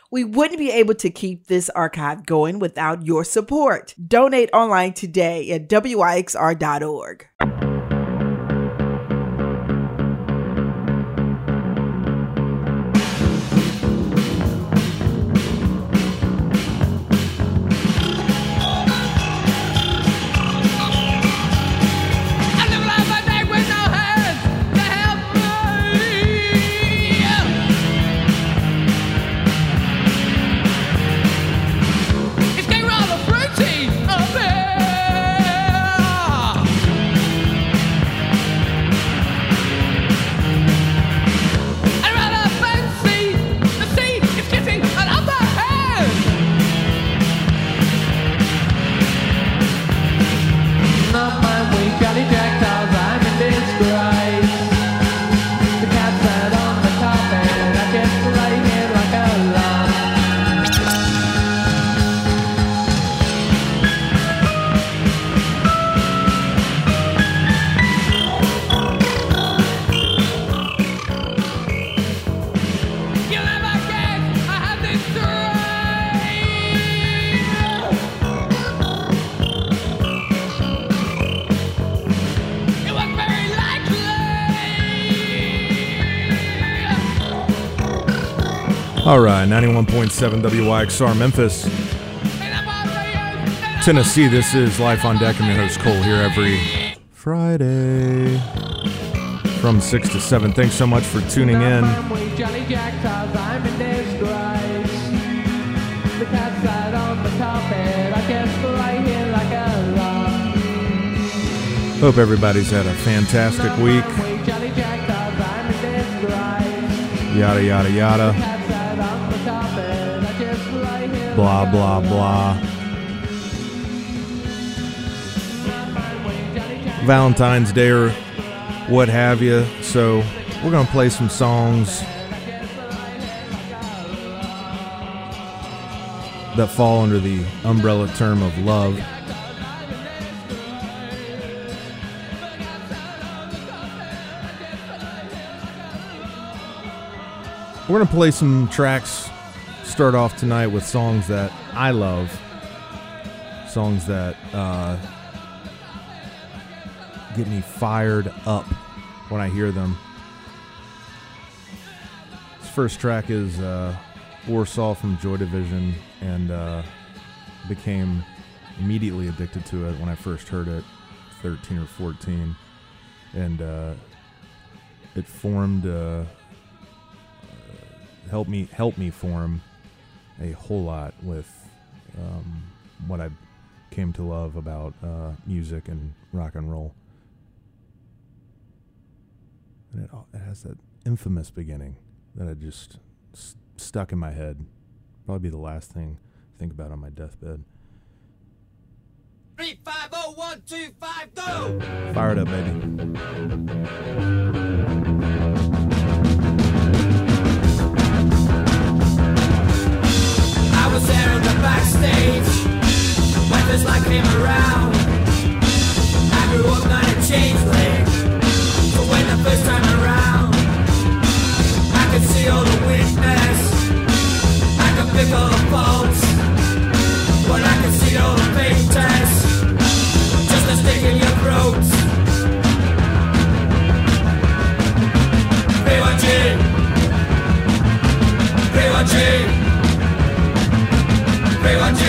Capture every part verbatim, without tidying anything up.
We wouldn't be able to keep this archive going without your support. Donate online today at W I X R dot org. All right, ninety-one point seven W I X R Memphis, Tennessee. This is Life on Deck. I'm your host, Cole, here every Friday from six to seven. Thanks so much for tuning in. Hope everybody's had a fantastic week. Yada, yada, yada. Blah, blah, blah. Valentine's Day or what have you. So we're going to play some songs that fall under the umbrella term of love. We're going to play some tracks, start off tonight with songs that I love, songs that uh, get me fired up when I hear them. This first track is uh, Warsaw from Joy Division, and uh, became immediately addicted to it when I first heard it, thirteen or fourteen, and uh, it formed... Uh, help me help me form a whole lot with um, what I came to love about uh, music and rock and roll. And it, it has that infamous beginning that I just st- stuck in my head. Probably be the last thing I think about on my deathbed. Three, five, oh, one, two, five, go! Fire it up, baby. I was there in the backstage when this light came around. I grew up not a changeling, but when the first time around, I could see all the weakness, I could pick all the faults, but I could see all the fake tests, just a stick in your throat. B one G, B one G. B one G,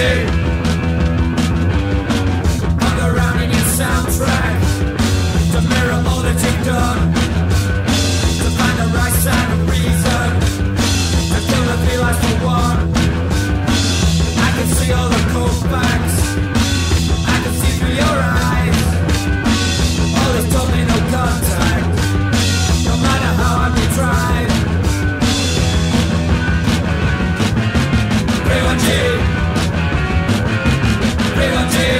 hung around in your soundtrack to mirror all that you've done, to find the right side of reason, to kill the feelings for one. I can see all the cold facts, I can see through your eyes. All this told me no contact, no matter how hard you tried. B one G. B one G,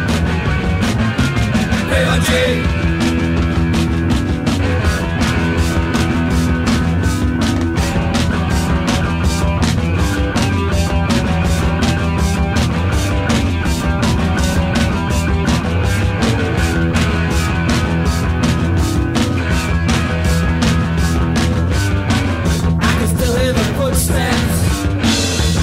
B one G. I can still hear the footsteps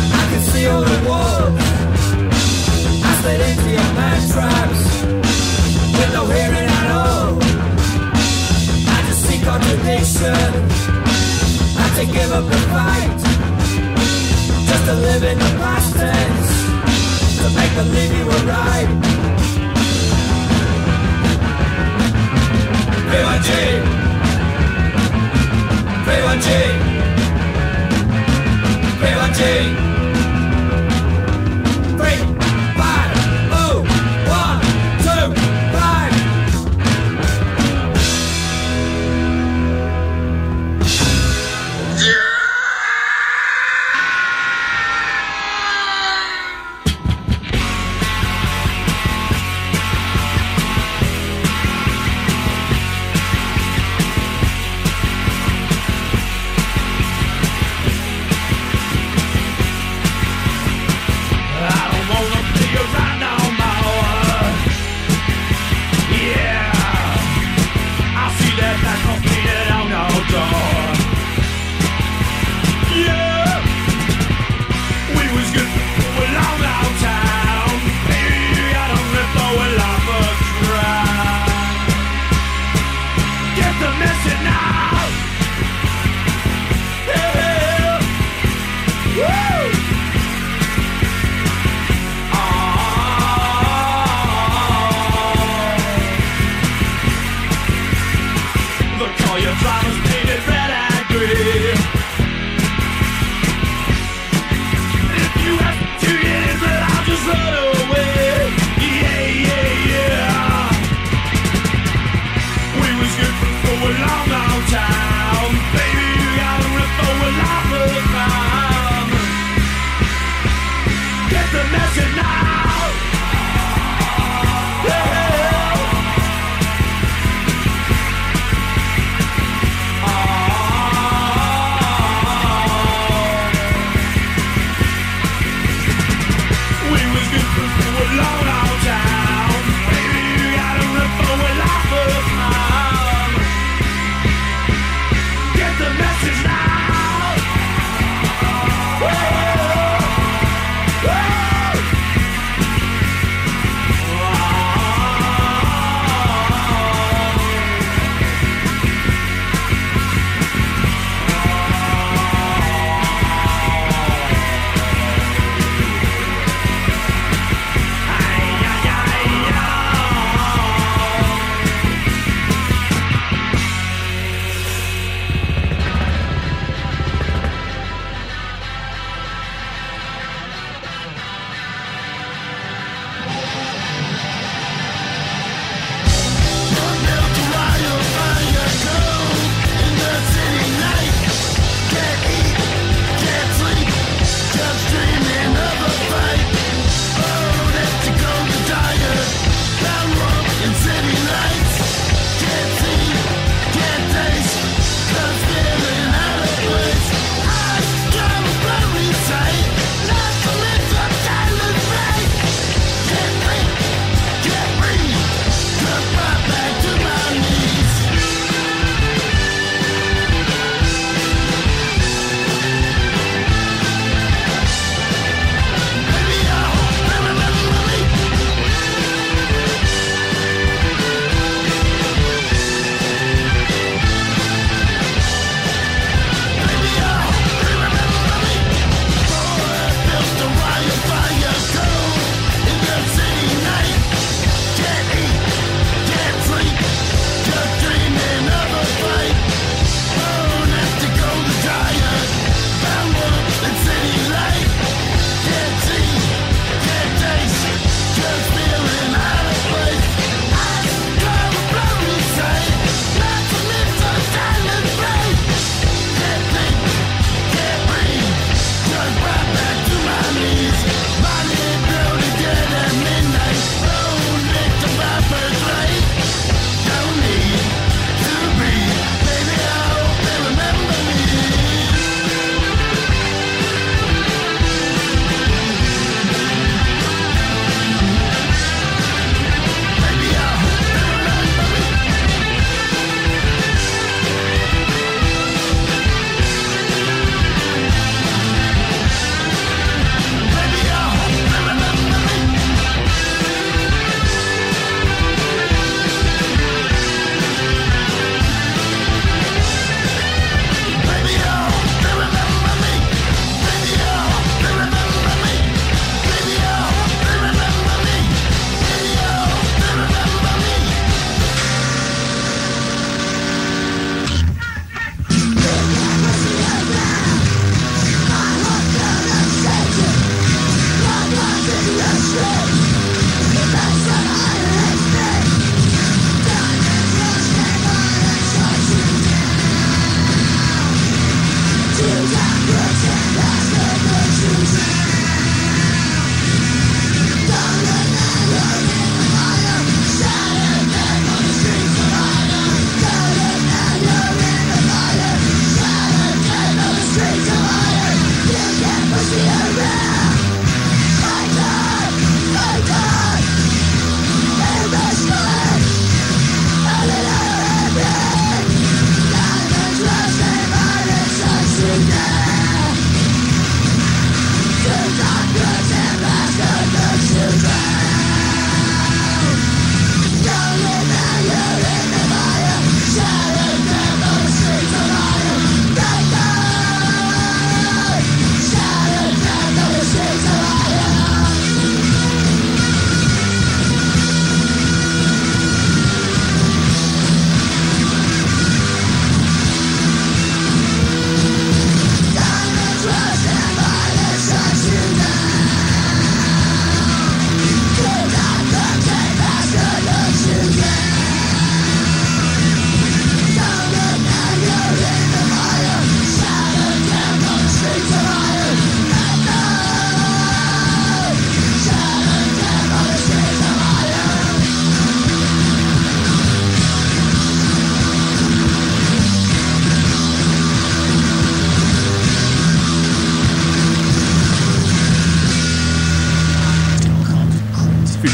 traps with no hearing at all. I just see contradiction. I had to give up the fight just to live in the past tense, to make believe you were right. V one G V one G V one G Three, five, oh, one, two, five.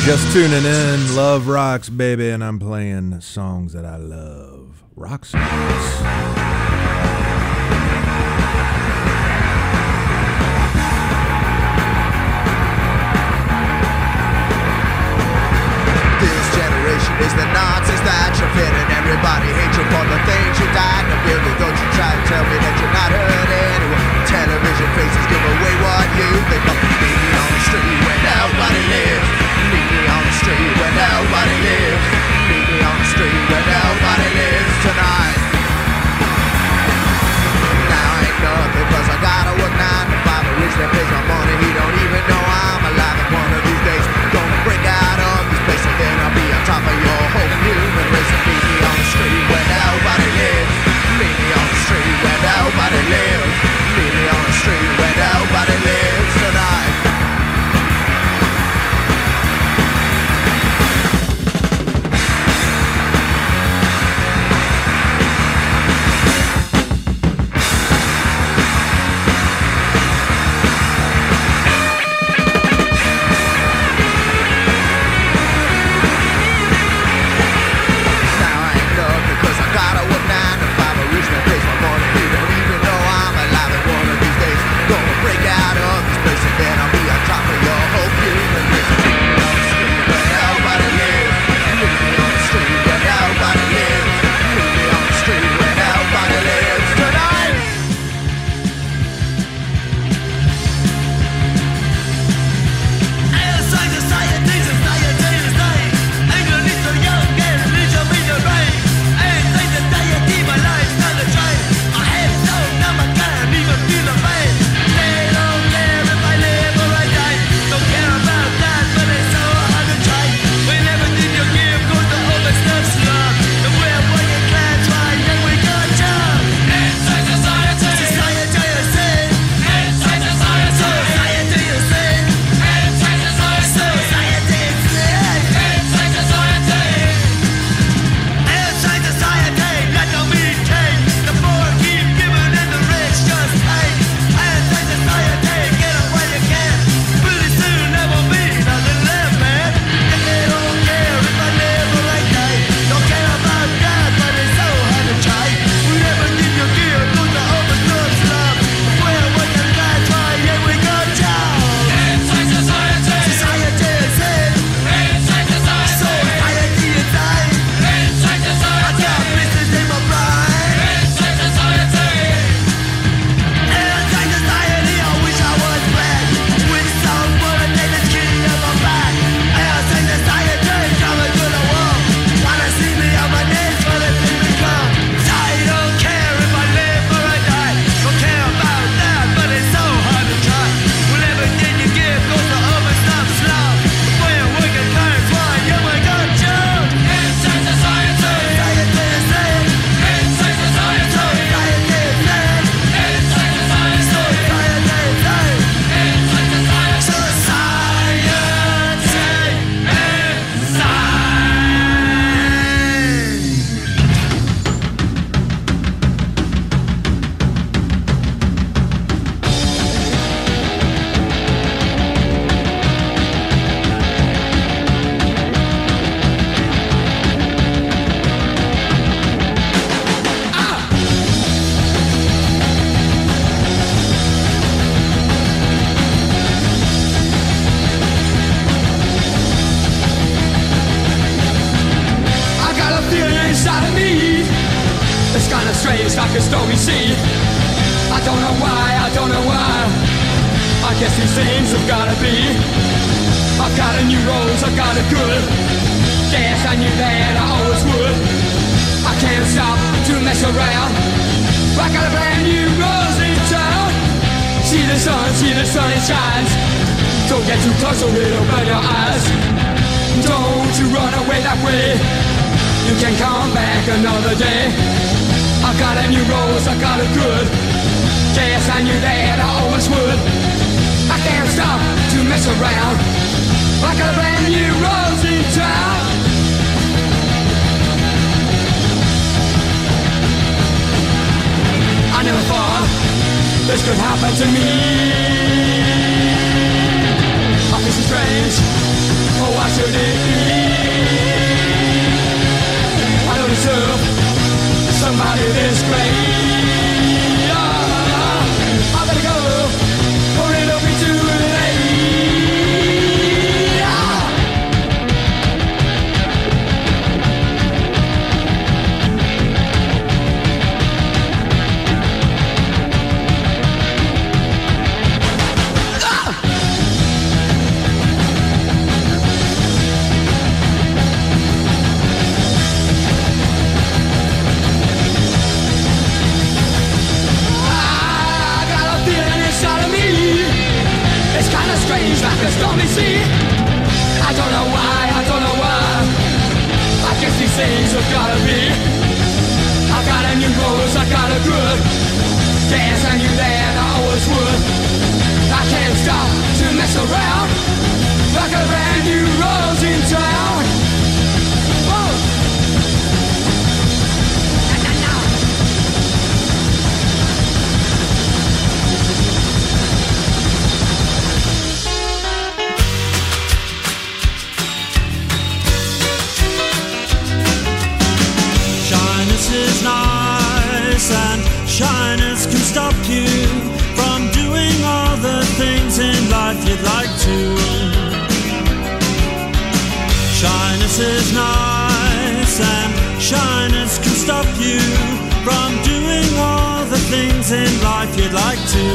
Just tuning in, Love Rocks, baby, and I'm playing songs that I love. Rock songs. This generation is the nonsense that you're fitting. Everybody hates you for the things you died to build. Don't you try to tell me that you're not hurt anyway. Television faces give away what you think of. Meet me on the street where nobody lives. Meet me on the street where nobody lives. Meet me on the street where nobody lives tonight. Now I ain't nothing cause I gotta work nine to five. A rich man pays my money, he don't even know I'm alive. And one of these days, gonna break out of this place. And then I'll be on top of your whole human race. And meet me on the street where nobody lives. Meet me on the street where nobody lives. Meet me on the street where nobody lives tonight. Should kinda strange like a stormy sea. I don't know why, I don't know why. I guess these things have gotta be. I got a new rose, I got a good. Yes, I knew that I always would. I can't stop to mess around. Like a brand new rose in town. Whoa. Na, na, na. Shyness is nice and shyness can stop you from doing all the things in life you'd like to. Shyness is nice and shyness can stop you from doing all the things in life you'd like to.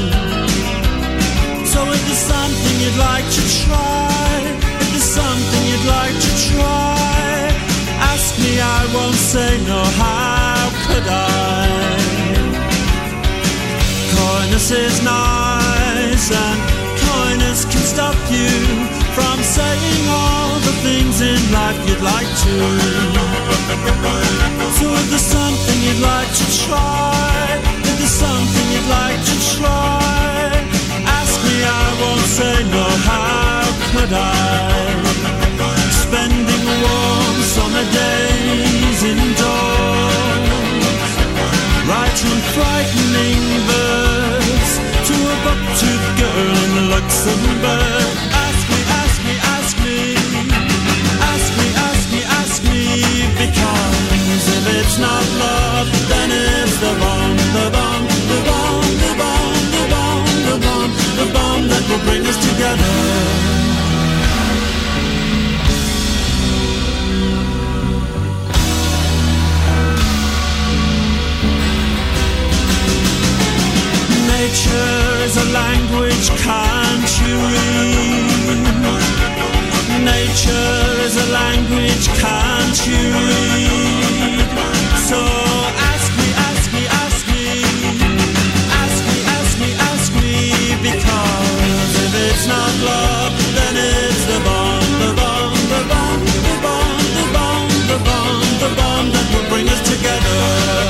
So if there's something you'd like to try, if there's something you'd like to try, ask me, I won't say no, how could I? Coyness is nice and coyness can stop you from saying all the things in life you'd like to. So if there's something you'd like to try, if there's something you'd like to try, ask me, I won't say no, how could I? Spending warm summer days indoors, writing frightening verse to a buck-toothed girl in Luxembourg. Ask me, ask me, ask me, ask me, ask me, ask me, because if it's not love, then it's the bomb, the bomb, the bomb, the bomb, the bomb, the bomb, the bomb that will bring us together. Nature is a language, can't you read? Nature is a language, can't you read? So ask me, ask me, ask me, ask me, ask me, ask me, because if it's not love, then it's the bomb, the bomb, the bomb, the bomb, the bomb, the bomb, the bomb that will bring us together.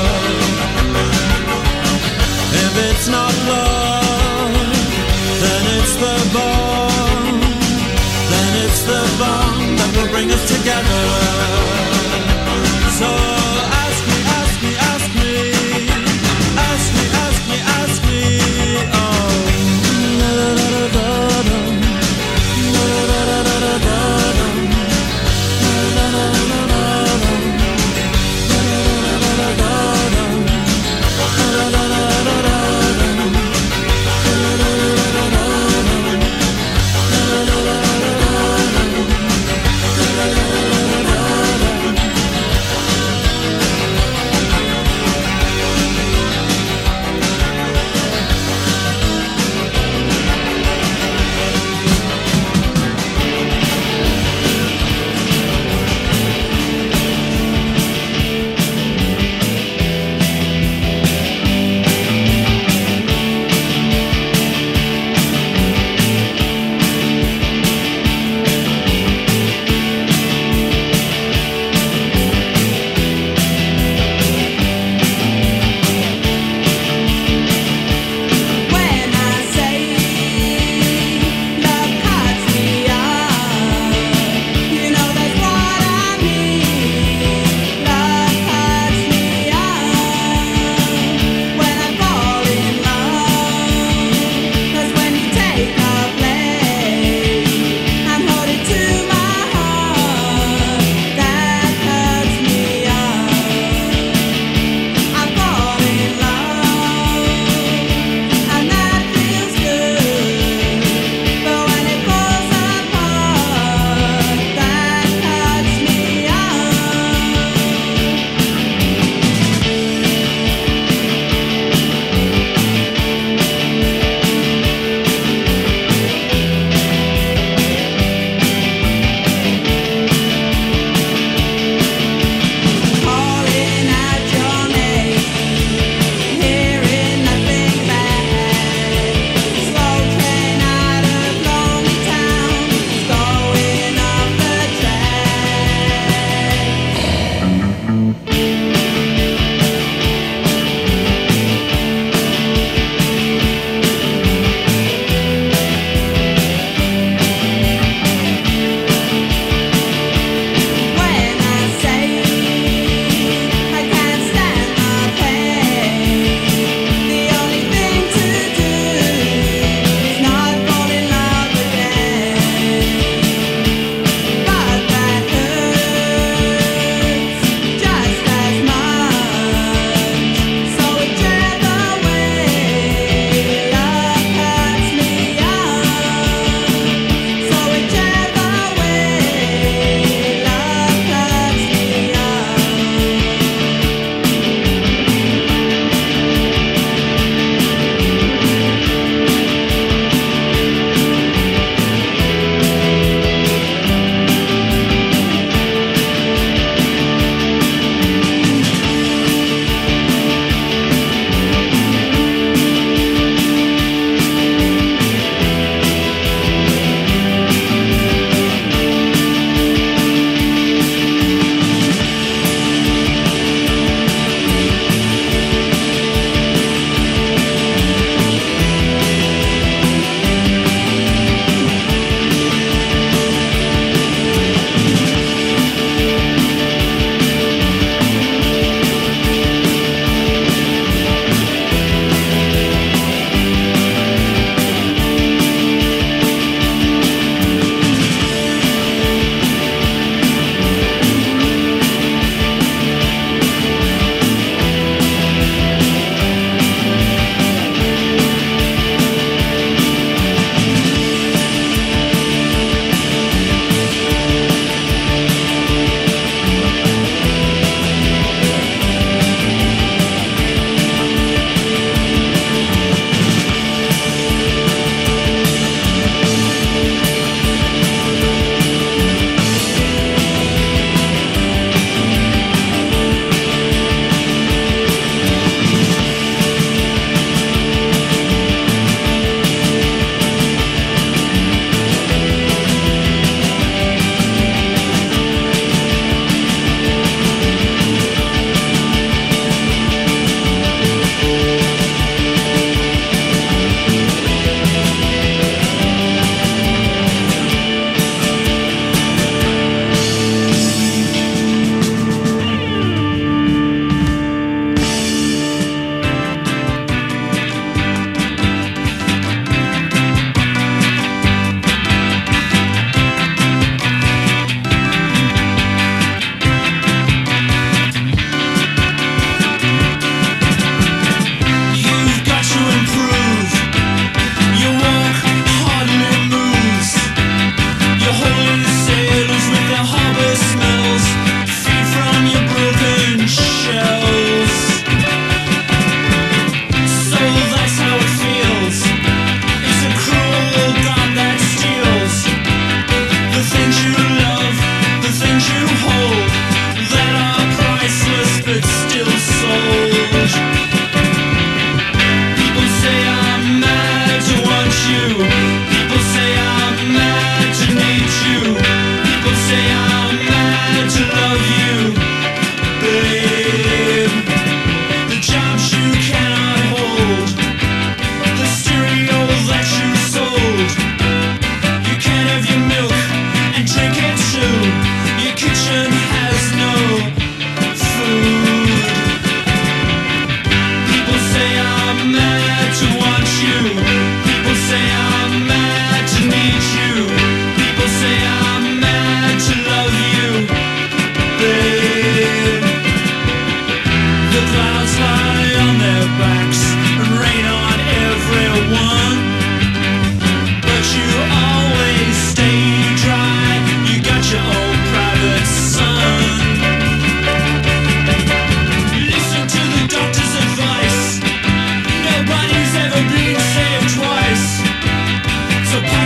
If it's not love, then it's the bomb, then it's the bomb that will bring us together. So ask me, ask me, ask me, ask me, ask me, ask me, oh.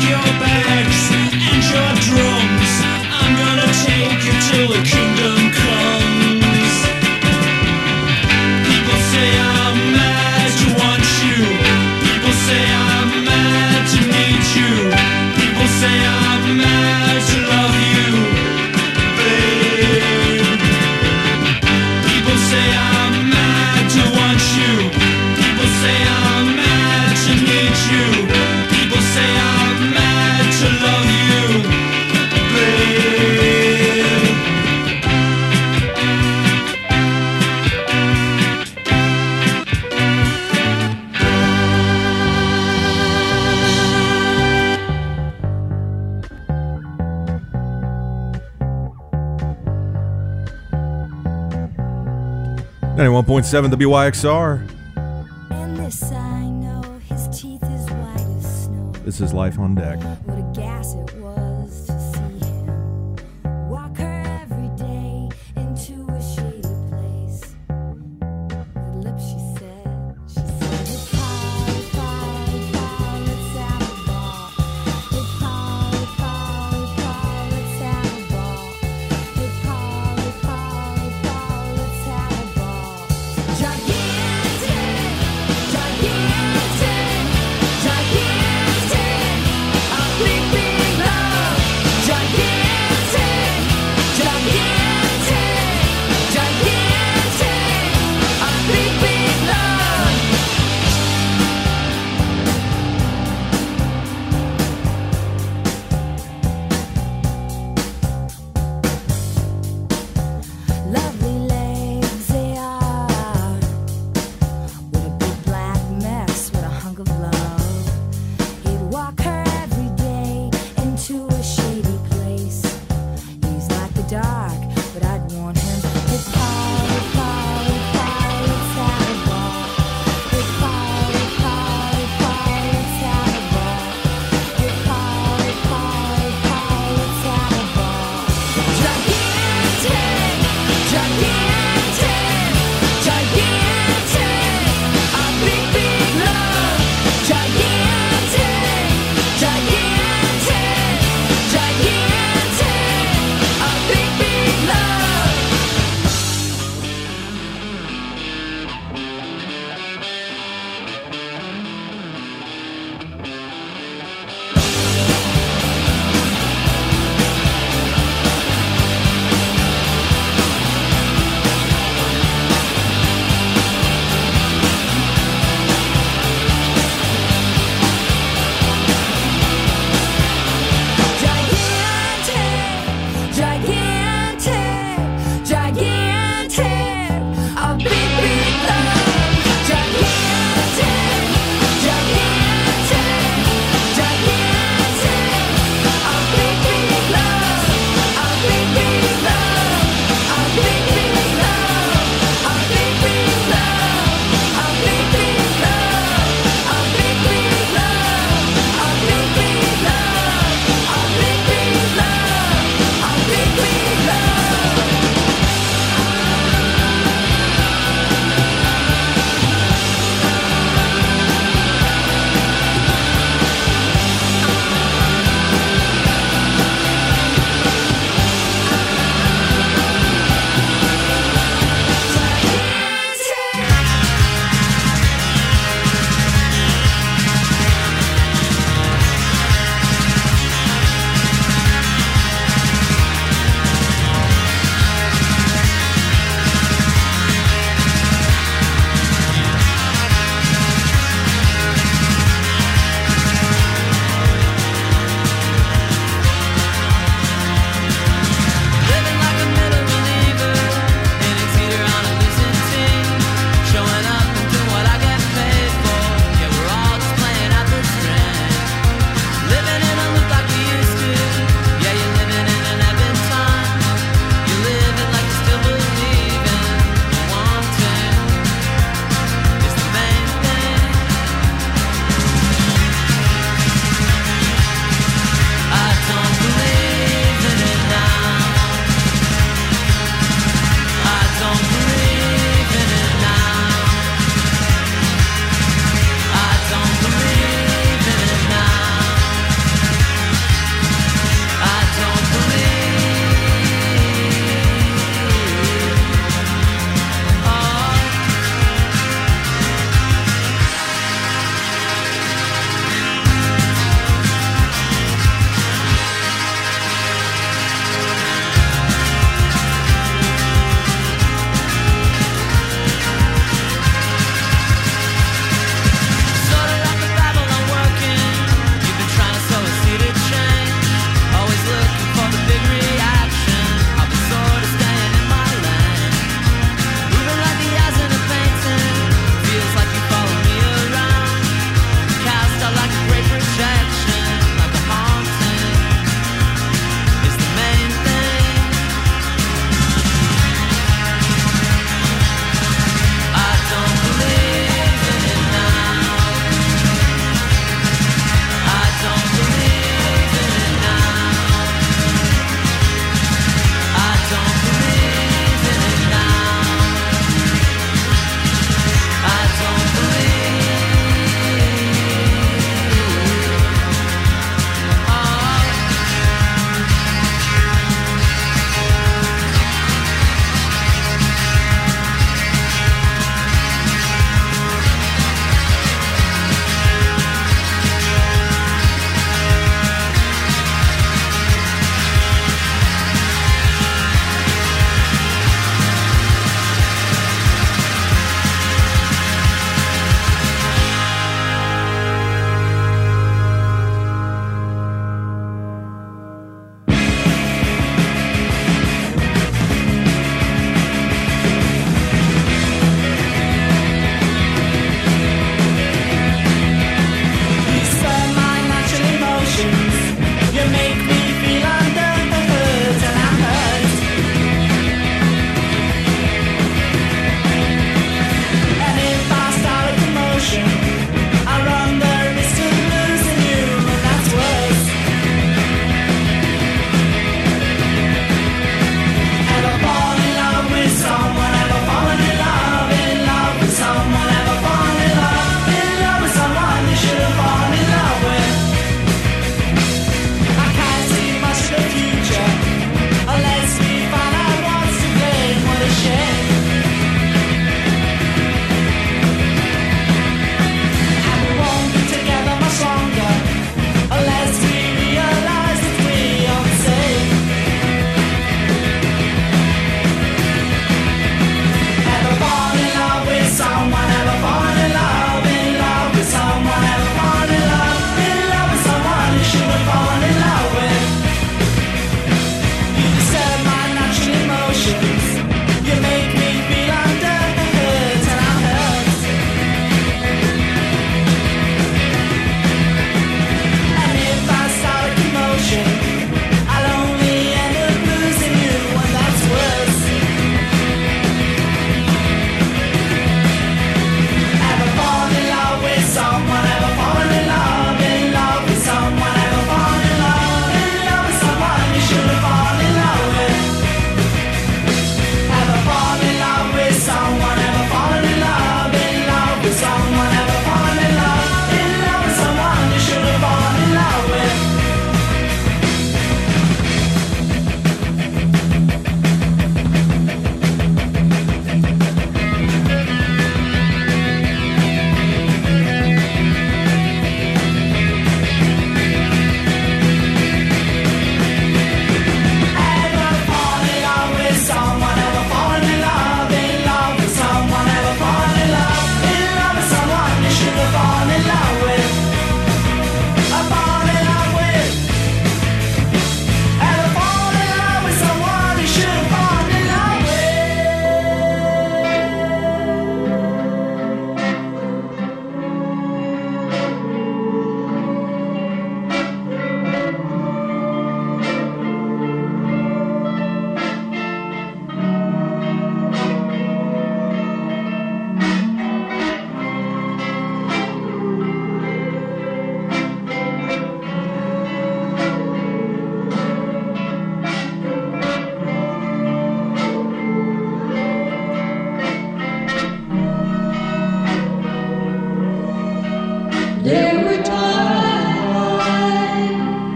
pack your bags and your drums. I'm gonna take you till the kingdom comes. People say I'm mad to want you. People say I'm mad to need you. People say I'm mad to love you, babe. People say I'm mad to want you. People say I'm mad to need you. People say I'm mad to love you, babe. ninety-one point seven W Y X R. And this I know, his teeth as white as snow. This is Life on Deck. What a gas it was to see him walk her every day into a shady place. The lips she said, she said, "Hey, Polly, Polly, Polly, let's have a ball. Hey, Polly, Polly, Polly, let's have a ball. Hey, Polly, Polly, Polly, let's have a ball." Gigantic, gigantic, gigantic, a big, big love.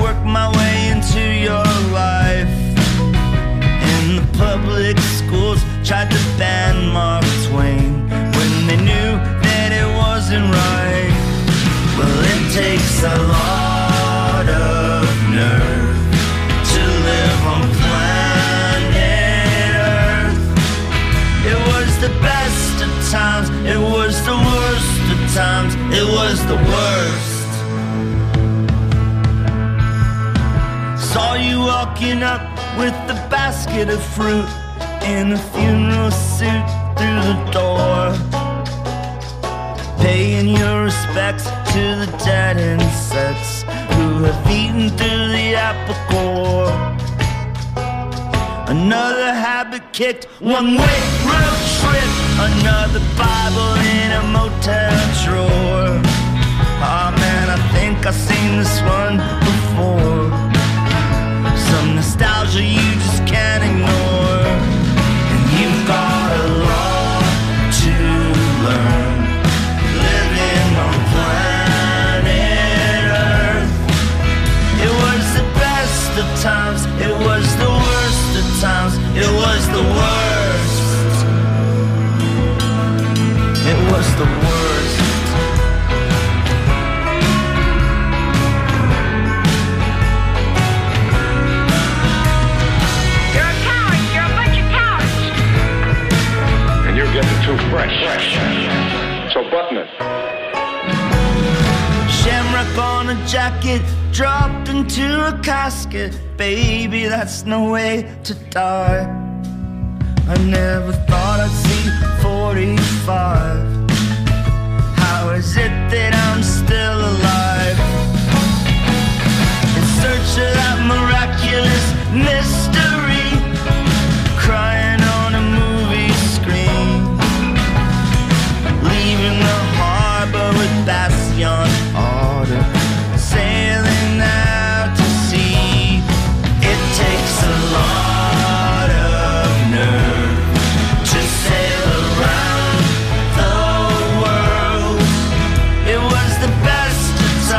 work my way into your life. In the public schools, tried to ban Mark Twain when they knew that it wasn't right. Well, it takes a lot of nerve to live on planet Earth. It was the best of times, it was the worst of times, it was the worst. Saw you walking up with the basket of fruit in a funeral suit through the door, paying your respects to the dead insects who have eaten through the apple core. Another habit kicked, one way road trip, another Bible in a motel drawer. Ah, oh, man, I think I've seen this one before. Some nostalgia you just can't ignore. And you've got a lot to learn, living on planet Earth. It was the best of times, it was the worst of times, it was the worst. It was the worst. Getting too fresh. fresh. So button it. Shamrock on a jacket, dropped into a casket. Baby, that's no way to die. I never thought I'd see forty-five. How is it that I'm still alive? In search of that miraculous mystery, crying on a movie screen, leaving the harbor with Bastion order, sailing out to sea. It takes a lot of nerve to sail around the world. It was the best of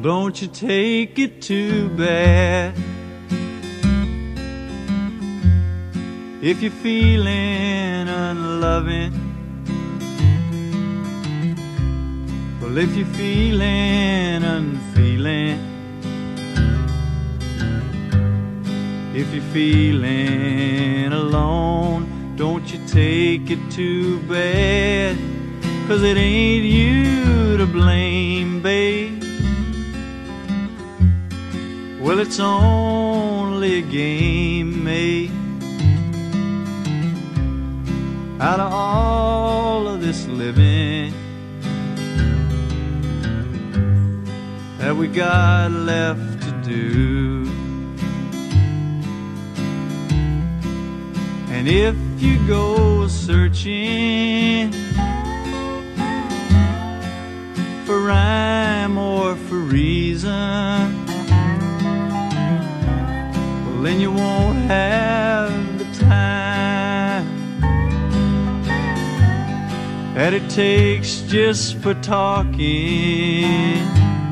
don't you take it too bad. If you're feeling unloving, well, if you're feeling unfeeling, if you're feeling alone, don't you take it too bad, 'cause it ain't you to blame, babe. Well, it's only a game made out of all of this living that we got left to do. And if you go searching for rhyme or for reason, well, then you won't have the time that it takes just for talking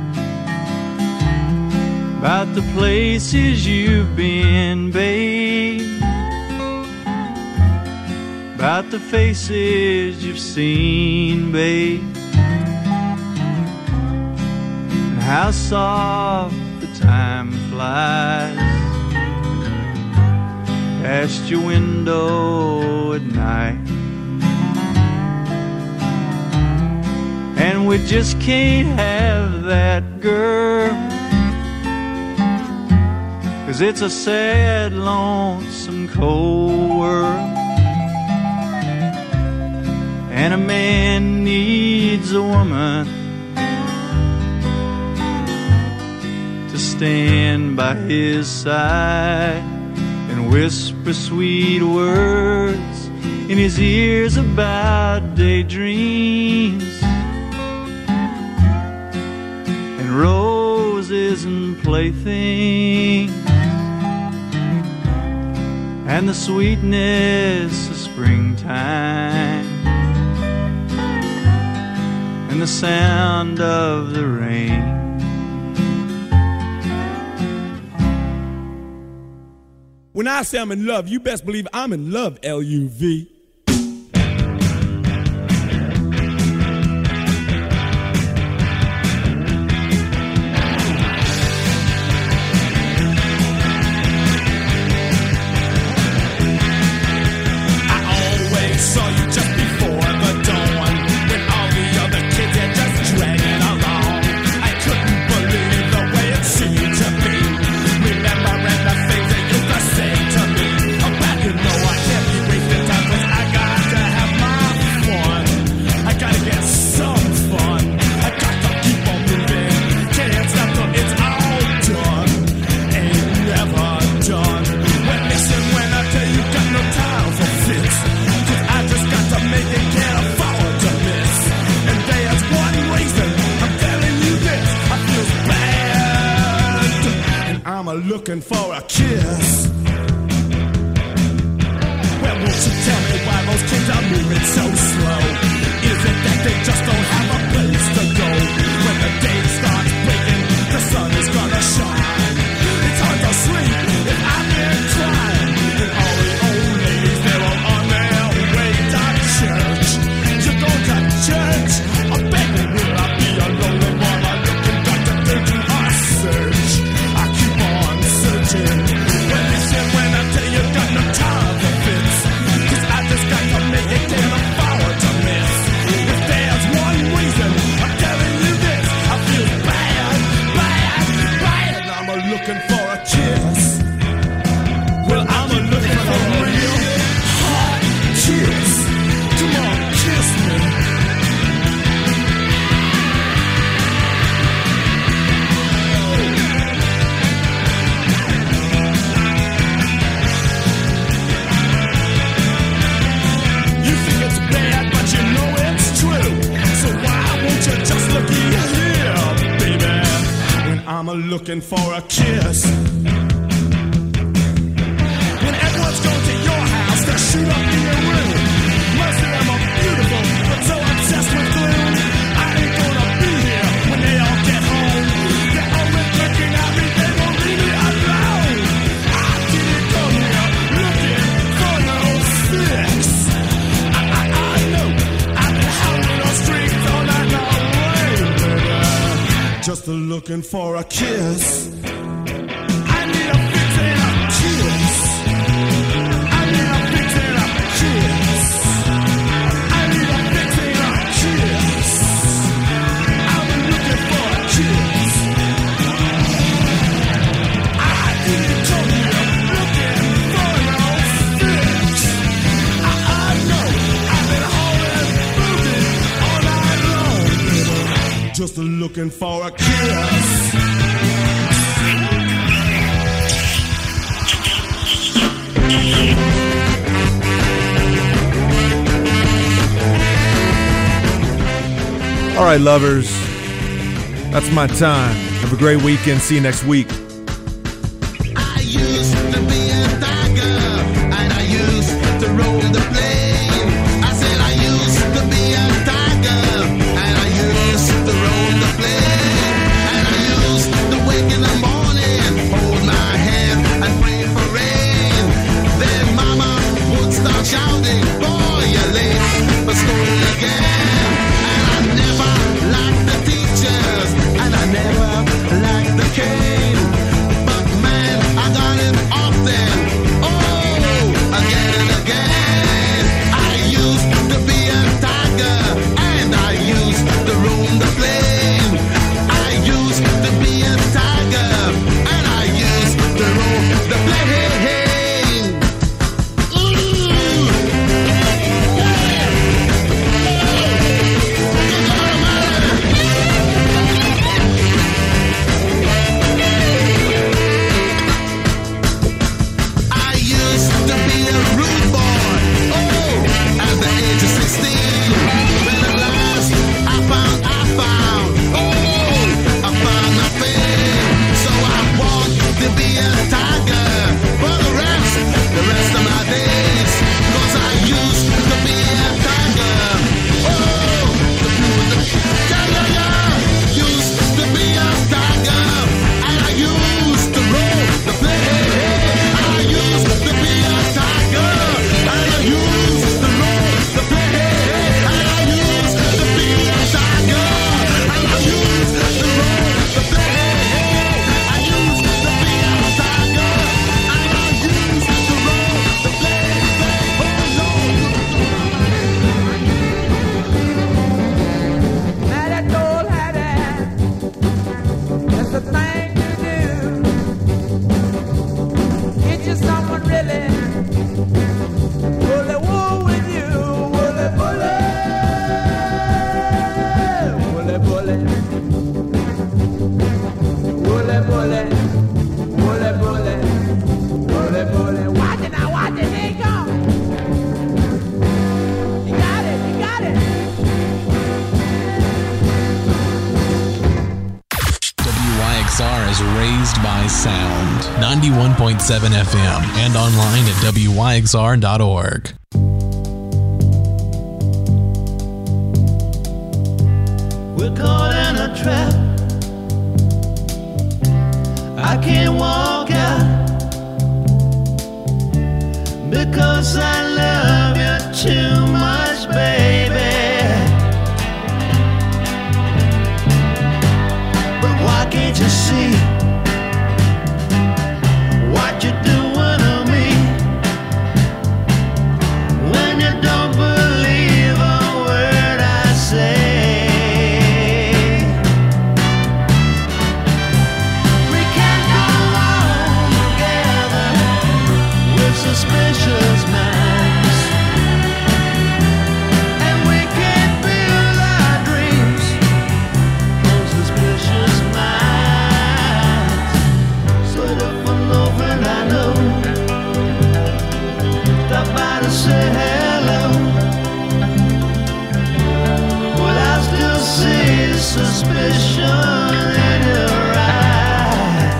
about the places you've been, babe, about the faces you've seen, babe, and how soft the time flies past your window at night. And we just can't have that, girl, 'cause it's a sad, lonesome, cold world. And a man needs a woman to stand by his side and whisper sweet words in his ears about daydreams and roses and playthings and the sweetness of springtime and the sound of the rain. When I say I'm in love, you best believe I'm in love, L U V. Looking for a kiss. Well, won't you tell me why those kids are moving so slow? Is it that they just don't have a place to go? When the day starts breaking, the sun is gonna shine. It's hard to sleep if I've been crying. And all the old ladies, they're all on their way to church. You go to church, oh baby, will I be a lonely one? I'm looking back to thinking I search. I keep on searching. Well, listen when I tell you, got no time for fits. 'Cause I just got to make it, can't afford to miss. If there's one reason, I'm telling you this, I feel bad, bad, bad. And I'm a looking for a kiss. Well, I'm a looking for a real hot kiss. Come on, kiss me. I'm a looking for a kiss. When everyone's going to your house to shoot up in your room, most of them are beautiful, but so obsessed with gloom. I ain't gonna be here when they all get home. They're looking for a kiss. I need a fixin' up kiss. I need a fixin' up kiss. I need a fixin' up kiss. I'm looking for a kiss. I didn't tell you I'm looking for no fix. I, I know I've been holding moving all night long. Just looking for a kiss. All right, lovers. That's my time. Have a great weekend. See you next week. I used to be a tiger, and I used to roll the plane. I said I used to be a tiger, and I used to roll the plane. And I used to wake in the morning, hold my hand and pray for rain. Then mama would start shouting, boy, you're late for school again. And I never liked the teachers, and I never liked the cane. But man, I got it often, oh, again and again. I used to be a tiger, and I used to roam the plain. I used to be a tiger, and I used to roam the plain. I used to be a rude boy, oh, at the age of sixteen. When at last I found, I found, oh, I found my fame. So I want to be a tiger for the rest, the rest of my days. 'Cause I used to be a tiger, oh, the blue, the tiger, used to be a tiger, and I used to roll the play. I used to be a tiger, and I used to roll the play. And I used to be a tiger, and I used to roll the play. I used to be a tiger, and I used to roll the play. Oh Lord. Now that old hat, that's the thing to do. Get you someone really bully wool with you, bully bully, bully bully, bully bully, bully bully, bully bully. Watch it now, watch it, there you go. You got it, you got it. W Y X R is raised by sound. ninety-one point seven F M and online at W Y X R dot org. We're caught in a trap. I can't walk out because I love you too much, baby. But why can't you see what you're doing to me when you don't believe a word I say? We can't go on together with suspicious minds, and we can't build our dreams on suspicious minds. So if I'm no friend I know, stop by to say hello. But I still see suspicion in your eyes.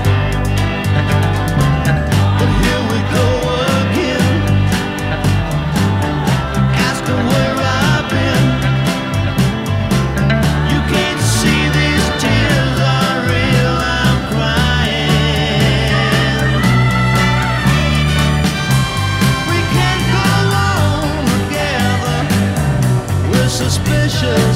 But here we go again, asking where I've been. You can't see these tears are real, I'm crying. We can't go on together, we're suspicious